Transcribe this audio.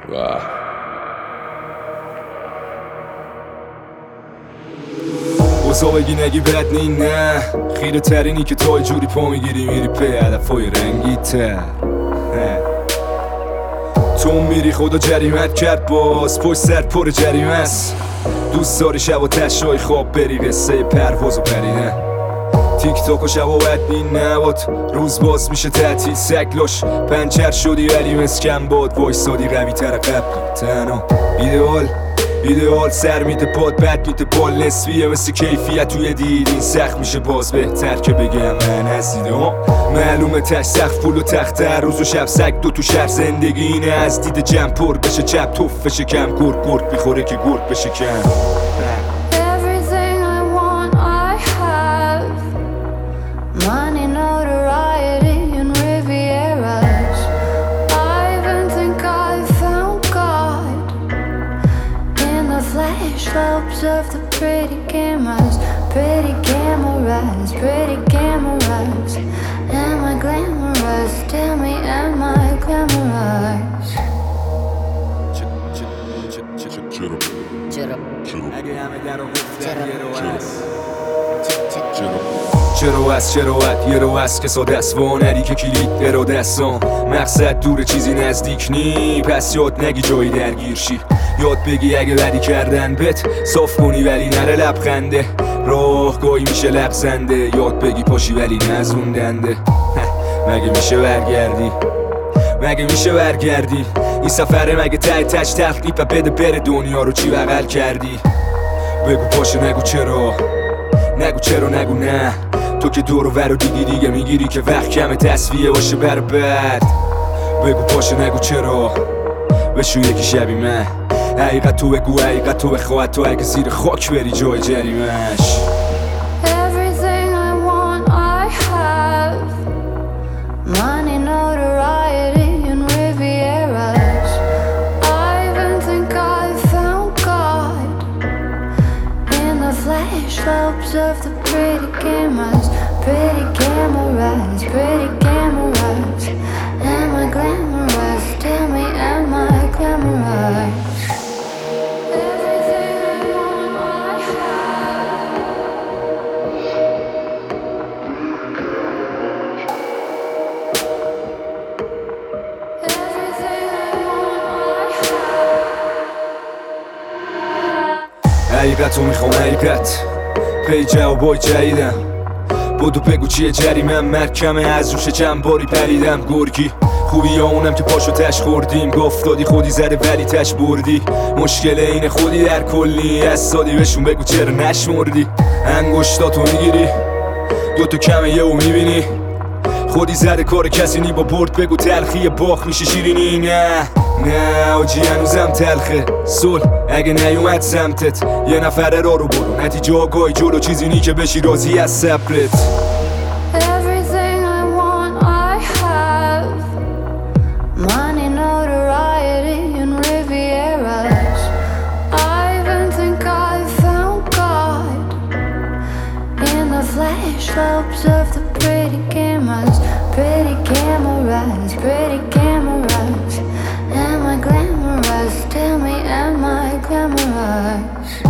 اوزا بگی نگی بد نی نه خیره ترینی که تو جوری پا میگیری میری پی علفای رنگی تر تو میری خدا جریمت کرد باز پشت سر پر جریمه است دوست داری شب و تشای خواب بری قصه پرواز و پرینه تیک تاک و شب و بدنی نباد روز باز میشه تعطیل سگلاش پنچر شدی ولی مسکن باد وایسادی قوی تر قبلی تنها ایدئال سر میده باد بد میده بال نسبیه مثل کیفیت توی دید این سخت میشه باز بهتر که بگم من از دیده معلومه تش سخت پول و تخت هر روز و شب سگ دو تو شهر زندگی اینه از دید جمع پر بشه چپ توف بشه کم گرگ میخوره که گرگ بشه کم Money, notoriety, and Rivieras. I even think I found God in the flashbulbs of the pretty cameras. Pretty cameras, pretty cameras. Am I glamorous? Tell me, am I glamorous? چرا از که ساده است وانری که کلید اراده استان مقصد دور چیزی نزدیک نی پس یاد نگی جایی درگیر شی یاد بگی اگه بدی کردن بت صاف کنی ولی نره لبخنده راهگاهی میشه لغزنده یاد بگی پاشی ولی نزوندنده مگه میشه برگردی این سفره مگه تش تخلیف بده بره دنیا رو چی بغل کردی بگو پاشه نگو چرا نگو نه تو که دور و ور و دیگه میگیری که وقت کمه تصفیه باشه بر بعد بگو پاشه نگو چرا بشو یکی شبی من حقیقت تو بگو حقیقت تو بخواه تو اگه زیر خاک بری جای جریمش Everything I want I have. Money, notoriety, and Rivieras. I even think I found God in the flashbulbs of the pretty cameras. Pretty cameras, pretty cameras. Am I glamorous? Tell me, am I glamorous? Everything I want I have. Everything I want I have. حقیقت رو میخوام حقیقت پی جوابای جدیدم بدو بگو چیه جریمم مرکمه از روش چند باری پریدم گرگی خوبی یا اونم که پاشو تش خوردیم گفتادی خودی زده ولی تش بردی مشکل اینه خودی در کلی از سادی بهشون بگو چرا نشمردی انگشتاتو میگیری دوتو کمه یهو میبینی خودی زده کار کسی نی با برد بگو تلخی باخ میشه شیرینی نه آجی هنوزم تلخه صلح اگه نیومد سمتت یه نفره رو برو نتیجه آگاهی جلو چیزی نی که بشی راضی از صبرت Everything I want I have. Money, notoriety, and Rivieras. I even think I found God in the flashbulbs of the pretty cameras. Pretty cameras, pretty cameras. Am I glamorous? Tell me, am I glamorous?